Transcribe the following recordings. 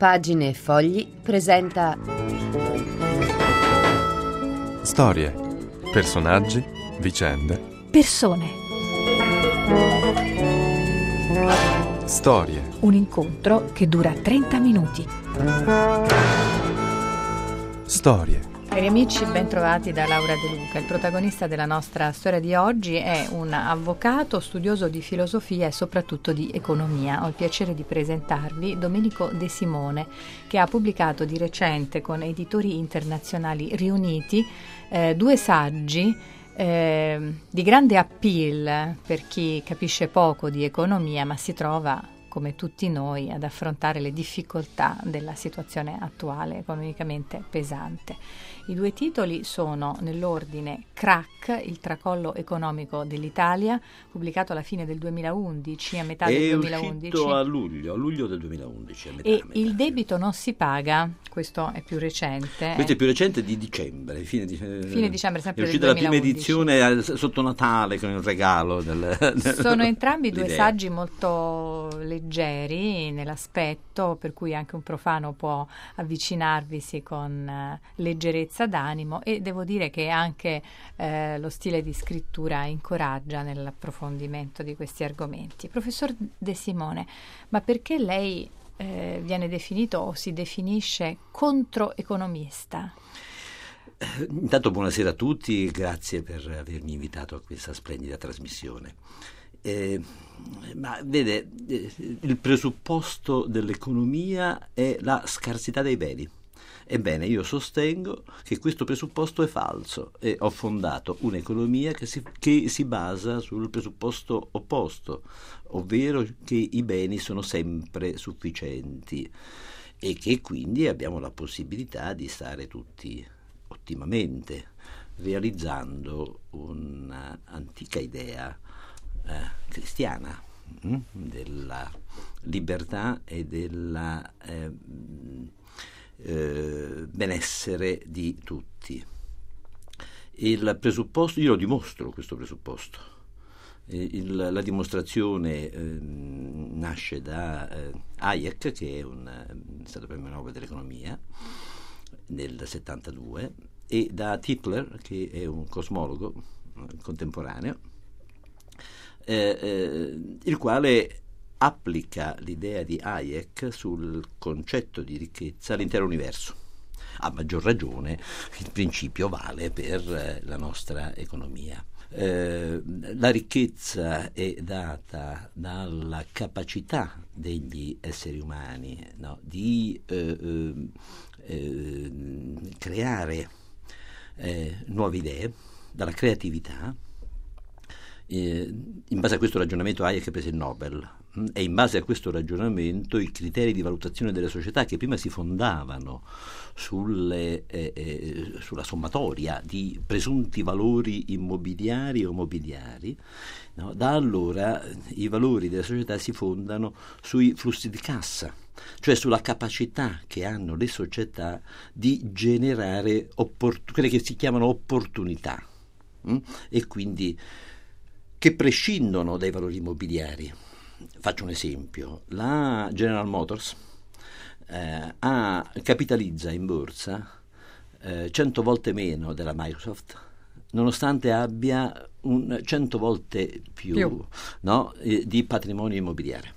Pagine e Fogli presenta storie, personaggi, vicende, persone. Storie. Un incontro che dura 30 minuti. Storie. Cari amici, ben trovati da Laura De Luca. Il protagonista della nostra storia di oggi è un avvocato, studioso di filosofia e soprattutto di economia. Ho il piacere di presentarvi Domenico De Simone, che ha pubblicato di recente con editori internazionali riuniti 2 saggi di grande appeal per chi capisce poco di economia ma si trova, come tutti noi, ad affrontare le difficoltà della situazione attuale economicamente pesante. I 2 titoli sono nell'ordine Crack, il tracollo economico dell'Italia, pubblicato alla fine del 2011, a metà del 2011. È uscito a luglio del 2011. E Il debito non si paga, questo è più recente. Questo è più recente, di dicembre, fine dicembre, sempre è uscita la prima edizione sotto Natale con il regalo. Sono entrambi 2 l'idea. saggi molto leggeri nell'aspetto, per cui anche un profano può avvicinarvisi con leggerezza d'animo, e devo dire che anche lo stile di scrittura incoraggia nell'approfondimento di questi argomenti. Professor De Simone, ma perché lei viene definito o si definisce controeconomista? Intanto buonasera a tutti, grazie per avermi invitato a questa splendida trasmissione. Ma vede, il presupposto dell'economia è la scarsità dei beni. Ebbene, io sostengo che questo presupposto è falso e ho fondato un'economia che si basa sul presupposto opposto, ovvero che i beni sono sempre sufficienti e che quindi abbiamo la possibilità di stare tutti ottimamente, realizzando un'antica idea cristiana della libertà e della benessere di tutti. Il presupposto, io lo dimostro questo presupposto. La dimostrazione nasce da Hayek, che è stato premio Nobel dell'economia nel 72, e da Tipler, che è un cosmologo contemporaneo, il quale applica l'idea di Hayek sul concetto di ricchezza all'intero universo. A maggior ragione il principio vale per la nostra economia. La ricchezza è data dalla capacità degli esseri umani, no, di creare nuove idee, dalla creatività. In base a questo ragionamento Hayek prese il Nobel, e in base a questo ragionamento i criteri di valutazione delle società, che prima si fondavano sulla sommatoria di presunti valori immobiliari o mobiliari, no? Da allora i valori delle società si fondano sui flussi di cassa, cioè sulla capacità che hanno le società di generare quelle che si chiamano opportunità, e quindi che prescindono dai valori immobiliari. Faccio un esempio: la General Motors capitalizza in borsa 100 volte meno della Microsoft, nonostante abbia 100 volte più. No, di patrimonio immobiliare.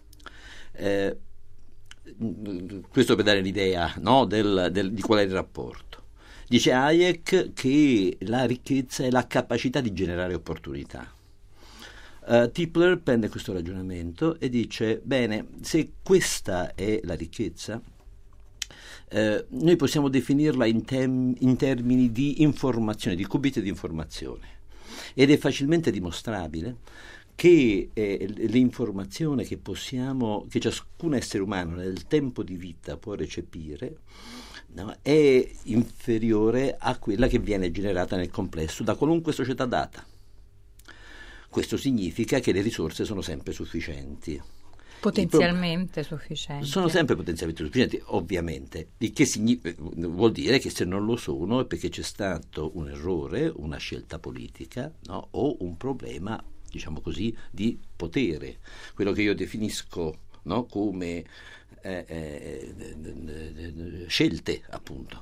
Questo per dare l'idea, no, di qual è il rapporto. Dice Hayek che la ricchezza è la capacità di generare opportunità. Tipler prende questo ragionamento e dice: bene, se questa è la ricchezza, noi possiamo definirla in termini di informazione, di qubit di informazione, ed è facilmente dimostrabile che l'informazione che ciascun essere umano nel tempo di vita può recepire, no, è inferiore a quella che viene generata nel complesso da qualunque società data. Questo significa che le risorse sono sempre sufficienti. Potenzialmente sufficienti. Sono sempre potenzialmente sufficienti, ovviamente. Il che vuol dire che se non lo sono è perché c'è stato un errore, una scelta politica, no? O un problema, diciamo così, di potere. Quello che io definisco no? Come scelte, appunto.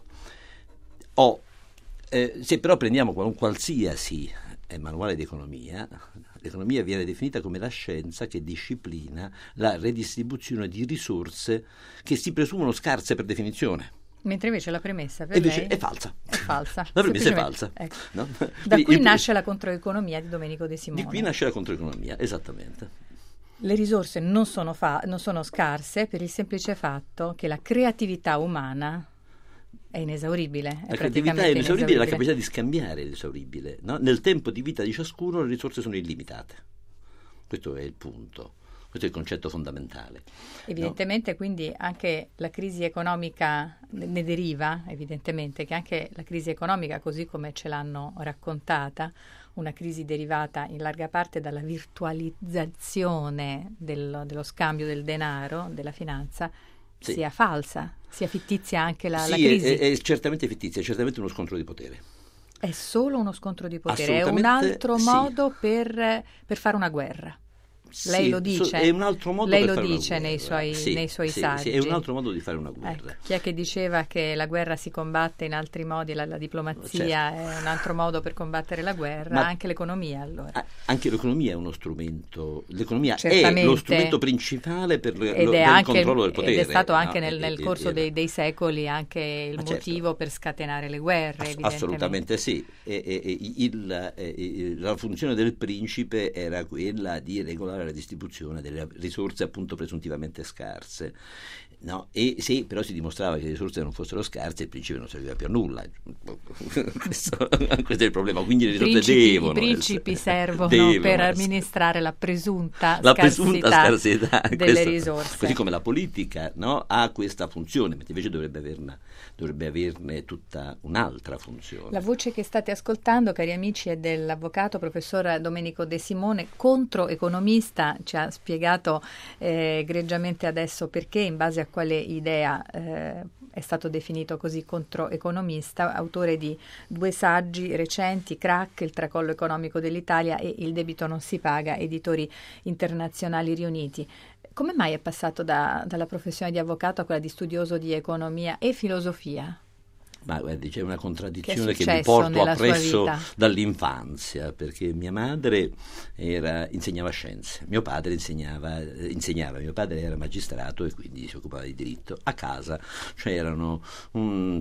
Se però prendiamo qualsiasi manuale di economia, l'economia viene definita come la scienza che disciplina la redistribuzione di risorse che si presumono scarse per definizione. Mentre invece la premessa per lei è falsa. È falsa. La premessa è falsa. Ecco. No? Da qui nasce la controeconomia di Domenico De Simone. Di qui nasce la controeconomia, esattamente. Le risorse non sono scarse per il semplice fatto che la creatività umana è inesauribile. La creatività è inesauribile, la capacità di scambiare l'esauribile. No? Nel tempo di vita di ciascuno le risorse sono illimitate. Questo è il punto. Questo è il concetto fondamentale. Evidentemente, no? Quindi anche la crisi economica ne deriva, evidentemente, che anche la crisi economica, così come ce l'hanno raccontata, una crisi derivata in larga parte dalla virtualizzazione dello scambio del denaro, della finanza, sì, sia falsa, sia fittizia anche la sì, crisi. È certamente fittizia, è certamente uno scontro di potere. È solo uno scontro di potere, è un altro modo per fare una guerra. Lei lo dice? È un altro modo lei per lo fare dice una guerra. nei suoi saggi. Sì, è un altro modo di fare una guerra. Ecco, chi è che diceva che la guerra si combatte in altri modi, la diplomazia è un altro modo per combattere la guerra, ma anche l'economia allora. Anche l'economia è uno strumento, l'economia certamente è lo strumento principale per il controllo del potere. Ed è stato anche nel corso dei secoli anche il motivo certo, per scatenare le guerre. Assolutamente sì. La funzione del principe era quella di regolare la distribuzione delle risorse appunto presuntivamente scarse, no? E se però si dimostrava che le risorse non fossero scarse, il principe non serviva più a nulla. questo è il problema. Quindi le risorse devono. I principi servono per amministrare la presunta scarsità delle risorse. Così come la politica, no? Ha questa funzione, mentre invece dovrebbe averne tutta un'altra funzione. La voce che state ascoltando, cari amici, è dell'avvocato professor Domenico De Simone, controeconomista. Ci ha spiegato egregiamente adesso perché, in base a quale idea è stato definito così controeconomista, autore di 2 saggi recenti, Crack, il tracollo economico dell'Italia, e Il debito non si paga, editori internazionali riuniti. Come mai è passato dalla professione di avvocato a quella di studioso di economia e filosofia? Ma guardi, c'è una contraddizione che mi porto appresso dall'infanzia, perché mia madre insegnava scienze, mio padre insegnava, mio padre era magistrato e quindi si occupava di diritto. A casa c'erano un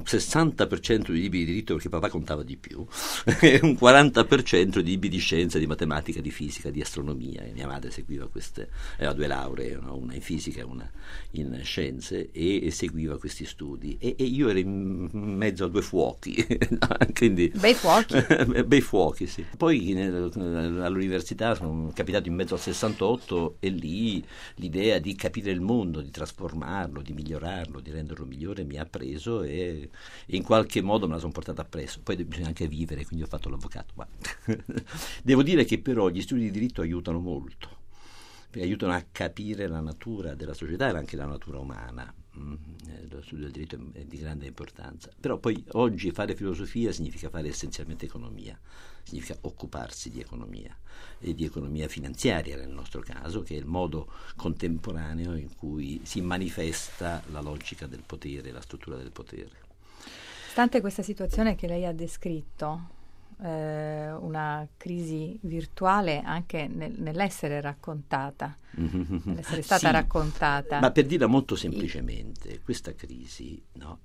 60% di libri di diritto perché papà contava di più e un 40% di libri di scienza, di matematica, di fisica, di astronomia. E mia madre seguiva aveva 2 lauree, no? Una in fisica e una in scienze, e seguiva questi studi, e io ero in mezzo a 2 fuochi. Quindi, bei fuochi. Bei fuochi, sì. Poi all'università sono capitato in mezzo al 68 e lì l'idea di capire il mondo, di trasformarlo, di migliorarlo, di renderlo migliore mi ha preso e in qualche modo me la sono portata appresso. Poi bisogna anche vivere, quindi ho fatto l'avvocato. Ma devo dire che però gli studi di diritto aiutano molto, perché aiutano a capire la natura della società e anche la natura umana. Lo studio del diritto è di grande importanza, però poi oggi fare filosofia significa fare essenzialmente economia, significa occuparsi di economia e di economia finanziaria nel nostro caso, che è il modo contemporaneo in cui si manifesta la logica del potere, la struttura del potere. Stante questa situazione che lei ha descritto, una crisi virtuale anche nell'essere raccontata, nell'essere stata raccontata. Ma per dirla molto semplicemente, questa crisi, no,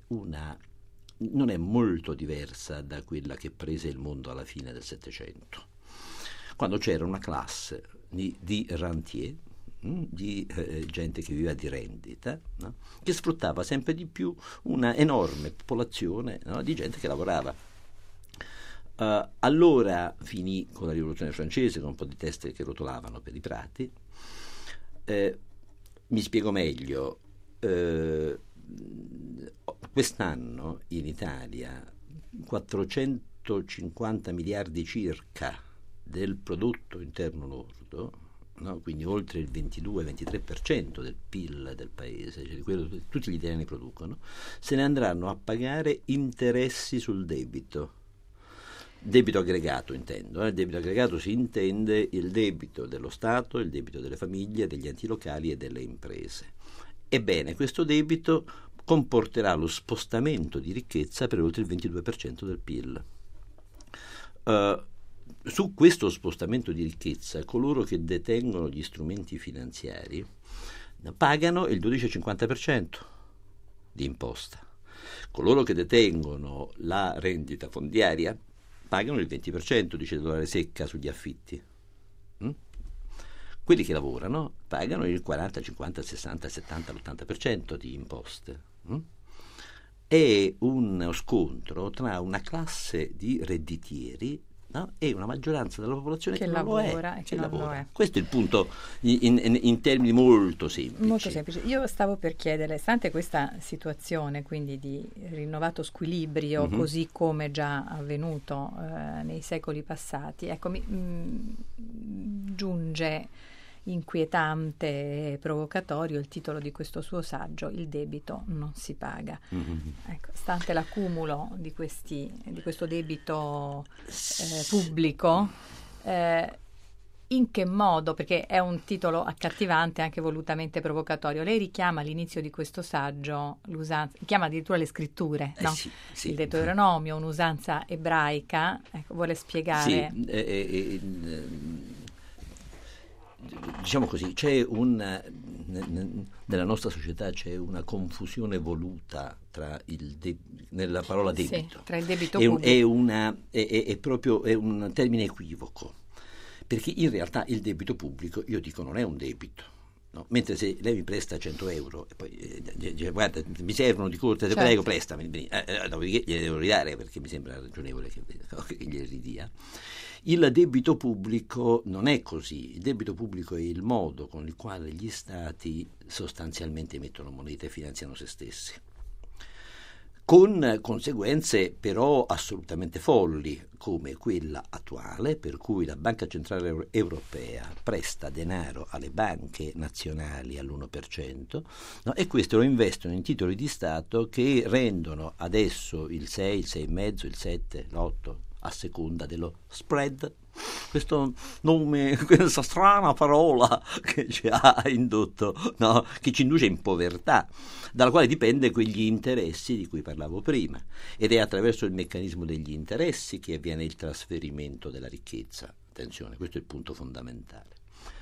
non è molto diversa da quella che prese il mondo alla fine del Settecento, quando c'era una classe di rentier, di gente che viveva di rendita, no, che sfruttava sempre di più una enorme popolazione, no, di gente che lavorava. Allora finì con la rivoluzione francese, con un po' di teste che rotolavano per i prati. Mi spiego meglio. Quest'anno in Italia 450 miliardi circa del prodotto interno lordo, no? Quindi oltre il 22-23% del PIL del paese, cioè di quello che tutti gli italiani producono, se ne andranno a pagare interessi sul debito. Debito aggregato intendo, il debito aggregato si intende il debito dello Stato, il debito delle famiglie, degli enti locali e delle imprese. Ebbene, questo debito comporterà lo spostamento di ricchezza per oltre il 22% del PIL. Su questo spostamento di ricchezza, coloro che detengono gli strumenti finanziari pagano il 12,50% di imposta. Coloro che detengono la rendita fondiaria pagano il 20% di cedolare secca sugli affitti. Quelli che lavorano pagano il 40, 50, 60, 70, l'80% di imposte. È uno scontro tra una classe di redditieri, no? E una maggioranza della popolazione che non lavora lo è, e che non lo è. Questo è il punto in termini molto semplici. Molto semplice. Io stavo per chiedere, stante questa situazione quindi di rinnovato squilibrio, così come già avvenuto nei secoli passati, ecco, mi giunge inquietante e provocatorio il titolo di questo suo saggio: Il debito non si paga. Ecco, stante l'accumulo di questo debito pubblico, in che modo, perché è un titolo accattivante, anche volutamente provocatorio, lei richiama all'inizio di questo saggio l'usanza, richiama addirittura le scritture, no? Sì. Il Deuteronomio, un'usanza ebraica, ecco, vuole spiegare. Diciamo così, nella nostra società c'è una confusione voluta tra nella parola debito. Sì, tra il debito pubblico. È proprio un termine equivoco, perché in realtà il debito pubblico, io dico, non è un debito. No? Mentre se lei mi presta 100 euro e poi dice, guarda, mi servono di corte, te prego, prestami, dopodiché gliele devo ridare, perché mi sembra ragionevole che glieli ridia. Il debito pubblico non è così. Il debito pubblico è il modo con il quale gli stati sostanzialmente emettono moneta e finanziano se stessi, con conseguenze però assolutamente folli, come quella attuale, per cui la Banca Centrale Europea presta denaro alle banche nazionali all'1%, no? E questo lo investono in titoli di Stato che rendono adesso il 6, il 6,5, il 7, l'8, a seconda dello spread. Questo nome, questa strana parola che ci ha indotto, no? Che ci induce in povertà, dalla quale dipende quegli interessi di cui parlavo prima, ed è attraverso il meccanismo degli interessi che avviene il trasferimento della ricchezza. Attenzione, questo è il punto fondamentale.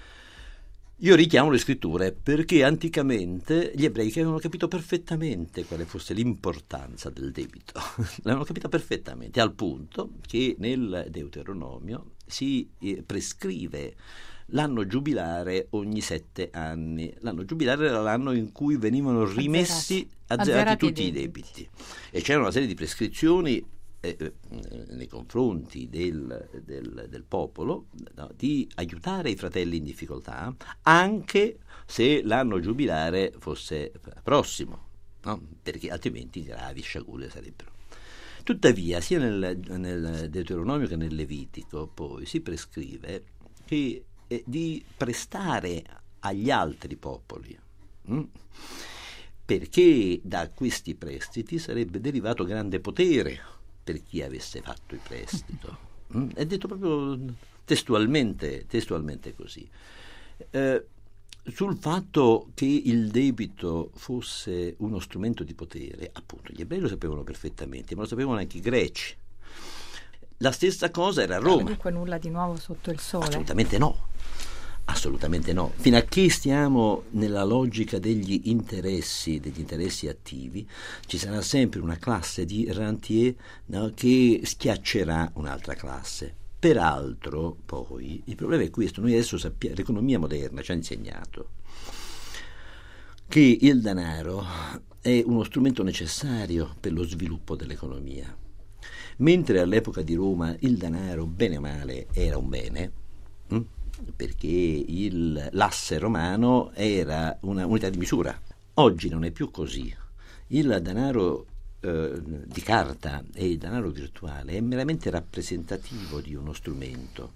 Io richiamo le scritture perché anticamente gli ebrei avevano capito perfettamente quale fosse l'importanza del debito, l'avevano capito perfettamente, al punto che nel Deuteronomio si prescrive l'anno giubilare ogni 7 anni. L'anno giubilare era l'anno in cui venivano rimessi, azzerati tutti i debiti, e c'era una serie di prescrizioni nei confronti del popolo, no, di aiutare i fratelli in difficoltà anche se l'anno giubilare fosse prossimo, no? Perché altrimenti gravi sciagure sarebbero. Tuttavia sia nel Deuteronomio che nel Levitico poi si prescrive che di prestare agli altri popoli, perché da questi prestiti sarebbe derivato grande potere per chi avesse fatto il prestito. È detto proprio testualmente così. Sul fatto che il debito fosse uno strumento di potere, appunto, gli ebrei lo sapevano perfettamente, ma lo sapevano anche i greci. La stessa cosa era a Roma. Dunque nulla di nuovo sotto il sole. Assolutamente no. Fino a che stiamo nella logica degli interessi attivi, ci sarà sempre una classe di rentier, no, che schiaccerà un'altra classe. Peraltro, poi, il problema è questo: noi adesso sappiamo, l'economia moderna ci ha insegnato che il denaro è uno strumento necessario per lo sviluppo dell'economia. Mentre all'epoca di Roma il denaro, bene o male, era un bene, perché l'asse romano era una unità di misura. Oggi non è più così. Il denaro di carta e il denaro virtuale è meramente rappresentativo di uno strumento.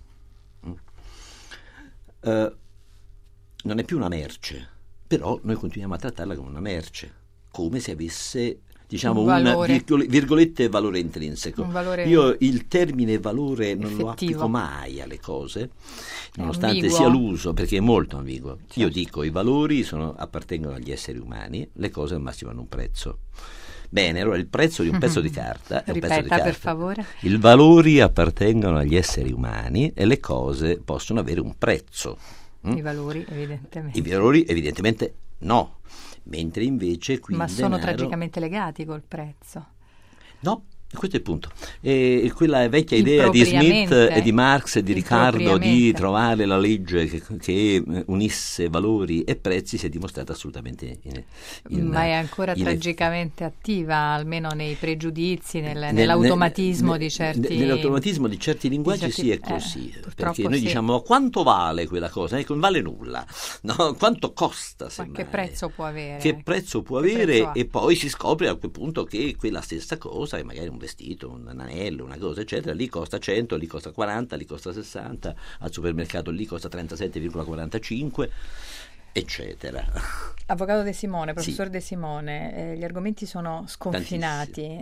Non è più una merce, però noi continuiamo a trattarla come una merce, come se avesse, diciamo un valore. virgolette valore intrinseco. Un valore io il termine valore non lo effettivo. applico mai alle cose, È nonostante ambiguo. sia l'uso, perché è molto ambiguo. Certo. Io dico i valori appartengono agli esseri umani, le cose al massimo hanno un prezzo. Bene, allora il prezzo di un pezzo di carta è un pezzo di Ripeta, carta. per favore. I valori appartengono agli esseri umani e le cose possono avere un prezzo. I valori, evidentemente. I valori evidentemente no, mentre invece qui Ma il sono denaro... tragicamente legati col prezzo. No, questo è il punto. Quella vecchia idea di Smith Impropriamente. e di Marx e di Riccardo di Impropriamente. trovare la legge che unisse valori e prezzi si è dimostrata assolutamente Ma è ancora in- tragicamente attiva, almeno nei pregiudizi, nell'automatismo di certi... Nell'automatismo di certi linguaggi certi- sì, è così. purtroppo Perché noi sì. diciamo quanto vale quella cosa? Ecco, non vale nulla. No? Quanto costa? Ma semmai? che prezzo può avere? Che prezzo può Che avere? prezzo ha? E poi si scopre a quel punto che quella stessa cosa, che magari un vestito, un anello, una cosa eccetera, lì costa 100, lì costa 40, lì costa 60, al supermercato lì costa 37,45 eccetera. Avvocato De Simone, Sì. professor De Simone, gli argomenti sono sconfinati.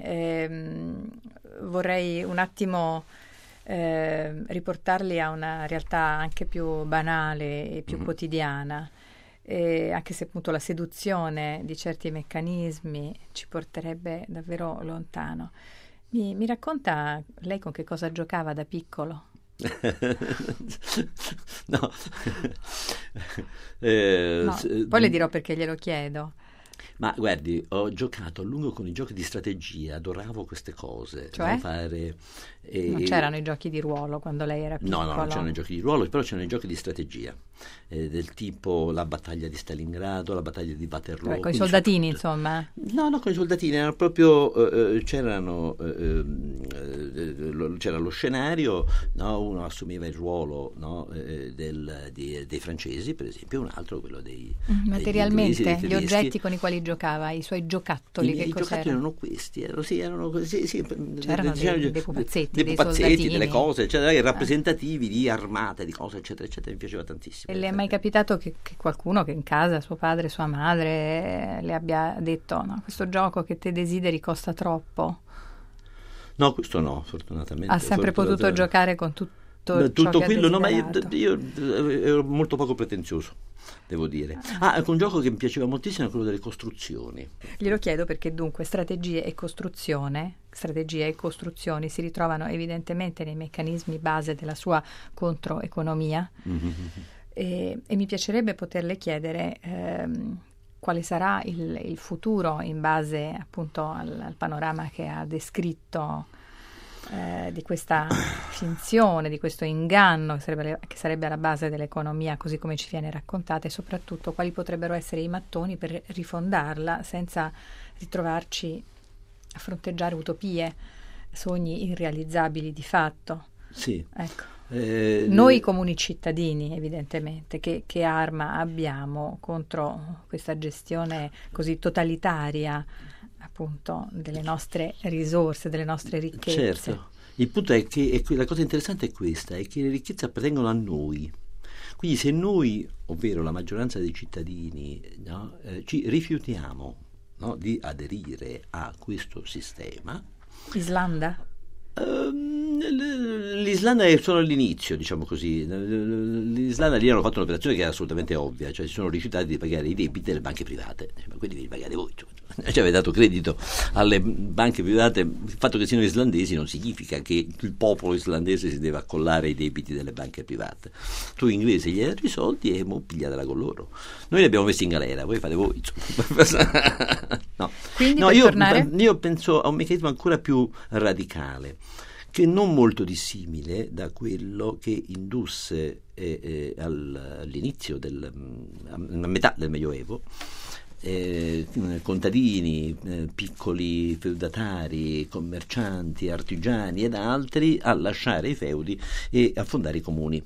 Vorrei un attimo riportarli a una realtà anche più banale e più quotidiana, anche se appunto la seduzione di certi meccanismi ci porterebbe davvero lontano. Mi racconta lei con che cosa giocava da piccolo? No. No, poi le dirò perché glielo chiedo. Ma guardi, ho giocato a lungo con i giochi di strategia, adoravo queste cose. Cioè? No? Fare, Non c'erano i giochi di ruolo quando lei era piccolo? No, non c'erano i giochi di ruolo, però c'erano i giochi di strategia, del tipo la battaglia di Stalingrado, la battaglia di Waterloo. Con i quindi soldatini, tutto. insomma. No, con i soldatini, erano proprio, c'era lo scenario, no? Uno assumeva il ruolo, no? Dei francesi, per esempio, un altro quello degli Materialmente, inglesi, dei gli tedeschi. oggetti con i quali giocava, i suoi giocattoli, che I giocattoli cos'erano? erano questi, erano così, sì, C'erano dei pupazzetti, dei pupazzetti, soldatini. delle cose, eccetera, rappresentativi di armate, di cose, eccetera, eccetera, mi piaceva tantissimo. E le è mai capitato che qualcuno che in casa, suo padre, sua madre, le abbia detto: no, questo gioco che te desideri costa troppo? No, questo no, fortunatamente. Ha sempre potuto giocare con tutto tutto ciò che quello, ha no, ma desiderato. io ero molto poco pretenzioso, devo dire. Un gioco che mi piaceva moltissimo è quello delle costruzioni. Glielo chiedo perché dunque strategie e costruzioni si ritrovano evidentemente nei meccanismi base della sua controeconomia. E mi piacerebbe poterle chiedere quale sarà il futuro in base appunto al panorama che ha descritto di questa finzione, di questo inganno che sarebbe alla base dell'economia così come ci viene raccontata, e soprattutto quali potrebbero essere i mattoni per rifondarla senza ritrovarci a fronteggiare utopie, sogni irrealizzabili di fatto. Sì. Ecco. Noi comuni cittadini, evidentemente, che arma abbiamo contro questa gestione così totalitaria appunto delle nostre risorse, delle nostre ricchezze? Certo, il punto è che la cosa interessante è questa, è che le ricchezze appartengono a noi. Quindi se noi, ovvero la maggioranza dei cittadini, no, ci rifiutiamo, no, di aderire a questo sistema. Islanda? L'Islanda è solo all'inizio, diciamo così. L'Islanda lì hanno fatto un'operazione che era assolutamente ovvia, cioè si sono rifiutati di pagare i debiti delle banche private, ma quelli li pagate voi. Ci avete dato credito alle banche private. Il fatto che siano islandesi non significa che il popolo islandese si deve accollare ai debiti delle banche private. Tu inglese gli hai dato i soldi e mo pigliatela con loro. Noi li abbiamo messi in galera, voi fate voi. No. Quindi per tornare? Io penso a un meccanismo ancora più radicale, che non molto dissimile da quello che indusse all'inizio a metà del Medioevo contadini, piccoli feudatari, commercianti, artigiani ed altri a lasciare i feudi e a fondare i comuni,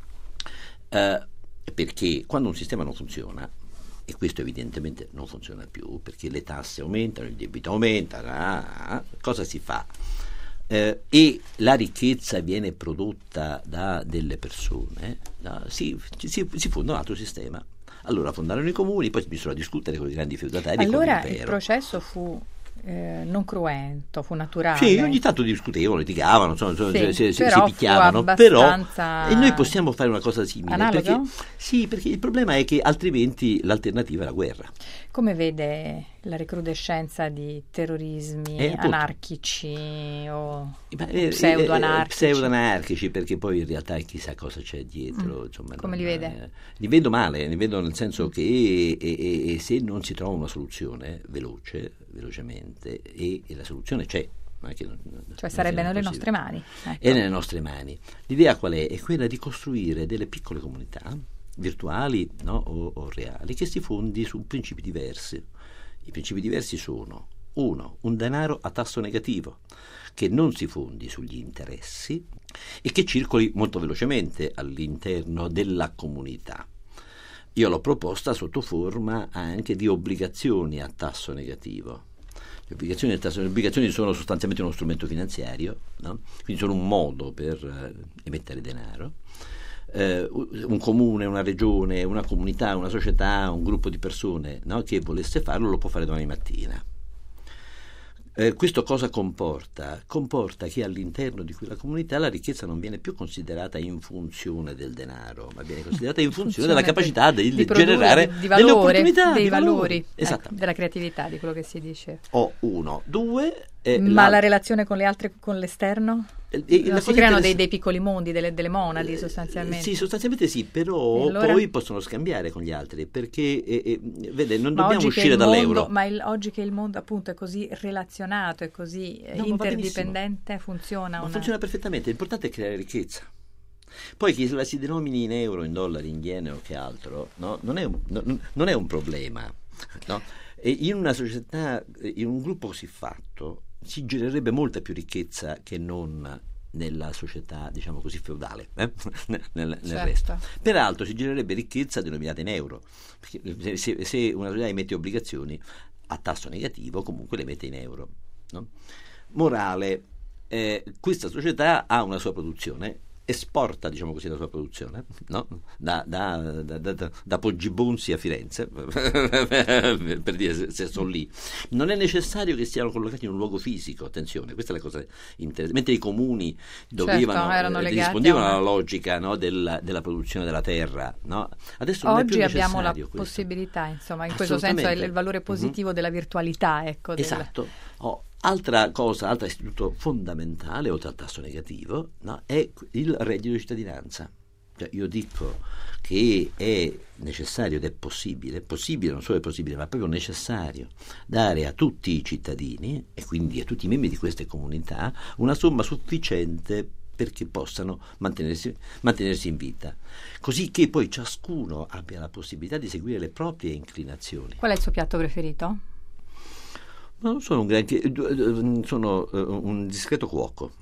perché quando un sistema non funziona, e questo evidentemente non funziona più perché le tasse aumentano, il debito aumenta, cosa si fa? E la ricchezza viene prodotta da delle persone, si fonda un altro sistema. Allora fondarono i comuni, poi si misero a discutere con i grandi feudatari. Allora con il processo fu non cruento, fu naturale. Sì, ogni tanto discutevano, litigavano, insomma, si però picchiavano, fu abbastanza... e noi possiamo fare una cosa simile. Analogo? Perché il problema è che altrimenti l'alternativa è la guerra. Come vede la recrudescenza di terrorismi anarchici o pseudo-anarchici? Pseudo-anarchici, perché poi in realtà chissà cosa c'è dietro. Insomma, come li vede? Li vedo male, li vedo nel senso che se non si trova una soluzione velocemente, e la soluzione c'è. Cioè sarebbe nelle nostre mani. Ecco. È nelle nostre mani. L'idea qual è? È quella di costruire delle piccole comunità virtuali, no, o reali, che si fondi su principi diversi. I principi diversi sono: uno, un denaro a tasso negativo, che non si fondi sugli interessi e che circoli molto velocemente all'interno della comunità. Io l'ho proposta sotto forma anche di obbligazioni a tasso negativo. Le obbligazioni sono sostanzialmente uno strumento finanziario, no? Quindi sono un modo per emettere denaro. Un comune, una regione, una comunità, una società, un gruppo di persone, no, che volesse farlo lo può fare domani mattina. Questo cosa comporta? Comporta che all'interno di quella comunità la ricchezza non viene più considerata in funzione del denaro, ma viene considerata in funzione della capacità di generare delle opportunità, dei valori, esatto. Della creatività, di quello che si dice. Uno, due. Ma la relazione con le altre, con l'esterno? Si creano dei piccoli mondi, delle monadi sostanzialmente. Sì, sostanzialmente sì, però allora... poi possono scambiare con gli altri, perché vede, non dobbiamo uscire dall'euro. Oggi che il mondo appunto è così relazionato, è così interdipendente, funziona? Funziona perfettamente, l'importante è creare ricchezza. Poi che la si denomini in euro, in dollari, in yen o che altro, no? non è un problema, no? E in una società, in un gruppo così fatto, si genererebbe molta più ricchezza che non nella società, diciamo così, feudale, nel resto. Peraltro si genererebbe ricchezza denominata in euro, perché se una società emette obbligazioni a tasso negativo, comunque le emette in euro, no? Morale, questa società ha una sua produzione, esporta, diciamo così, la sua produzione, no? da Poggibonsi a Firenze, per dire, se sono lì. Non è necessario che siano collocati in un luogo fisico, attenzione, questa è la cosa interessante. Mentre i comuni rispondevano alla logica, no, della produzione della terra, no? Adesso non è più necessario. Oggi abbiamo la possibilità, insomma, in questo senso è il valore positivo della virtualità, ecco. Esatto. Altra cosa, altro istituto fondamentale, oltre al tasso negativo, no, è il reddito di cittadinanza. Cioè, io dico che è necessario ed è possibile, non solo è possibile, ma è proprio necessario dare a tutti i cittadini, e quindi a tutti i membri di queste comunità, una somma sufficiente perché possano mantenersi in vita, così che poi ciascuno abbia la possibilità di seguire le proprie inclinazioni. Qual è il suo piatto preferito? Non sono un granché, sono un discreto cuoco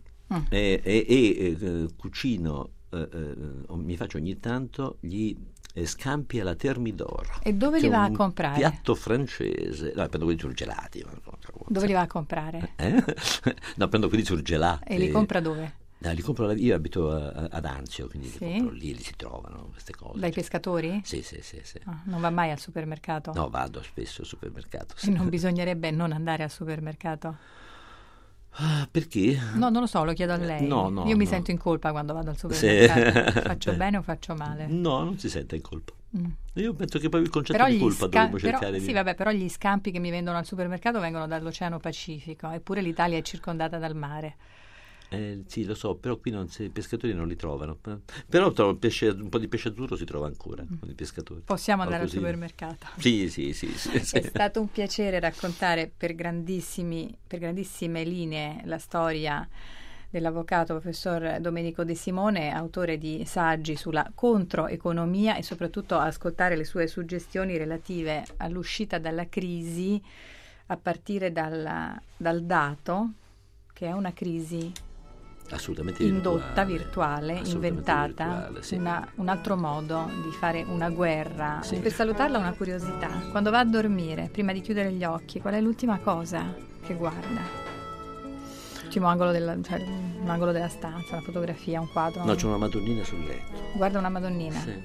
e cucino, mi faccio ogni tanto gli scampi alla Thermidor. E dove li va a comprare? Piatto francese, no, prendo quelli surgelati. Dove li va a comprare? No, prendo quelli surgelati. E li compra dove? Li compro, io abito ad Anzio, quindi li compro lì, li si trovano queste cose. Dai pescatori? Sì. Non va mai al supermercato? No, vado spesso al supermercato. Sì. E non bisognerebbe non andare al supermercato? Perché? No, non lo so, lo chiedo a lei. No, io mi sento in colpa quando vado al supermercato. Faccio bene o faccio male? No, non si sente in colpa. Io penso che proprio il concetto di colpa dovremmo cercare di... Sì, vabbè, però gli scampi che mi vendono al supermercato vengono dall'Oceano Pacifico, eppure l'Italia è circondata dal mare. Sì, lo so, però qui i pescatori non li trovano. Però un po' di pesce azzurro si trova ancora con i pescatori. Possiamo andare al supermercato. Sì. È stato un piacere raccontare per grandissime linee la storia dell'avvocato professor Domenico De Simone, autore di saggi sulla controeconomia, e soprattutto ascoltare le sue suggestioni relative all'uscita dalla crisi a partire dal dato che è una crisi assolutamente indotta, virtuale, inventata, sì. Un altro modo di fare una guerra. Sì. Per salutarla una curiosità: quando va a dormire, prima di chiudere gli occhi, qual è l'ultima cosa che guarda? L'ultimo angolo un angolo della stanza, una fotografia, un quadro? No, c'è una Madonnina sul letto. Guarda una Madonnina? Sì.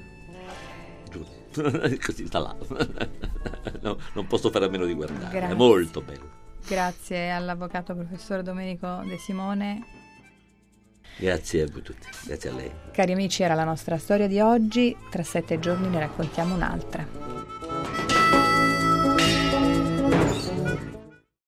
Giuro. Così sta là. No, non posso fare a meno di guardare. Grazie. È molto bello. Grazie all'avvocato professor Domenico De Simone. Grazie a voi tutti, grazie a lei. Cari amici, era la nostra storia di oggi. Tra 7 giorni ne raccontiamo un'altra.